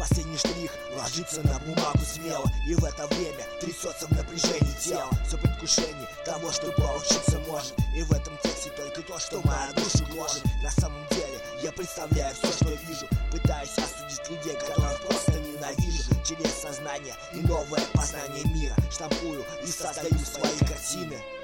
последний штрих ложится на бумагу смело, и в это время трясется в напряжении тело. Все предвкушение того, что получиться может, и в этом тексте только то, что моя душу гложет. На самом деле я представляю все, что вижу, пытаюсь осудить людей, которых просто ненавижу. Через сознание и новое познание мира штампую и создаю свои картины.